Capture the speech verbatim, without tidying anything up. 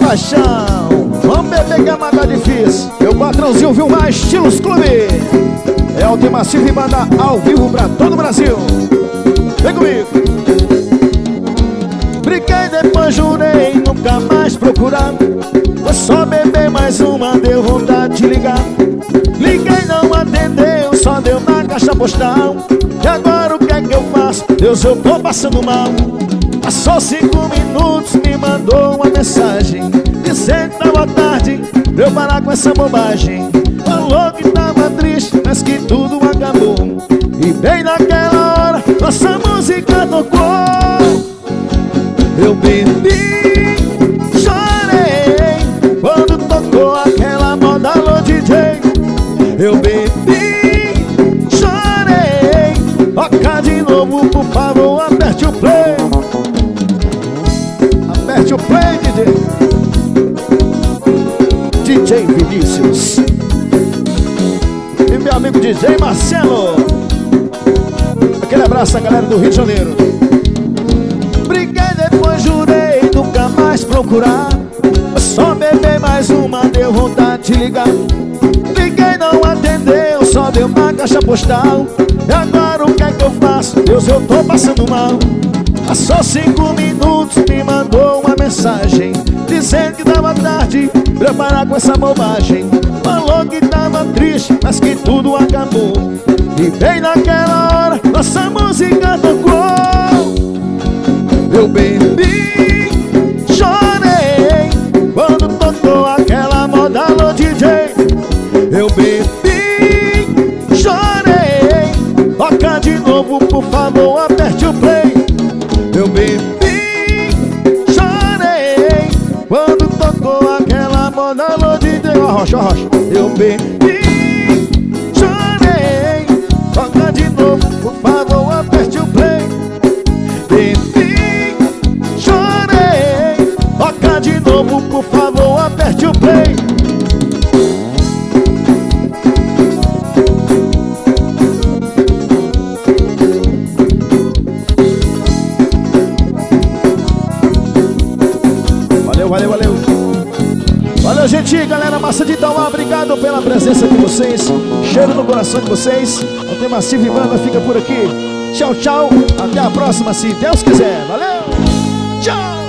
paixão. Vamos beber que a mata difícil. Meu patrãozinho viu mais Estilos Clube. É o tema Silvio e Banda ao vivo pra todo o Brasil. Vem comigo. Briguei, depois jurei nunca mais procurar. Foi só beber mais uma, deu vontade de ligar. Liguei, não atendeu, só deu na caixa postal. E agora o que é que eu faço? Deus, eu tô passando mal. Passou cinco minutos, me mandou uma mensagem dizendo que tava tarde pra eu parar com essa bobagem. Falou que tava triste, mas que tudo acabou. E bem naquela hora, nossa música tocou. Eu bebi, chorei quando tocou aquela moda Alô D J. Eu bebi, chorei. Toca de novo, por favor, aperte o play. Aperte o play, D J D J Vinícius e meu amigo D J Marcelo. Aquele abraço à galera do Rio de Janeiro. Briguei, depois jurei nunca mais procurar. Só beber mais uma, deu vontade de ligar. Liguei, não atendeu, só deu uma caixa postal. E agora o que é que eu faço? Deus, eu tô passando mal. Passou cinco minutos, me mandou uma mensagem dizendo que tava tarde pra eu parar com essa bobagem. Falou que tava triste, mas que tudo acabou. E bem naquela hora, nossa música tocou. Eu bebi, chorei quando tocou aquela moda Alô D J. Eu bebi, chorei. Toca de novo, por favor, aperte o play. Eu bebi, chorei quando tocou aquela moda Alô D J. Ó, rocha, ó, rocha. Eu bebi, chorei. Toca de novo, por favor, aperte o play. Bebi, chorei. Toca de novo, por favor, aperte o play. Valeu, valeu, valeu. Valeu, gente, galera, massa de Itauá, obrigado pela presença de vocês. Cheiro no coração de vocês. O tema Silvio e Banda fica por aqui. Tchau, tchau, até a próxima, se Deus quiser. Valeu, tchau.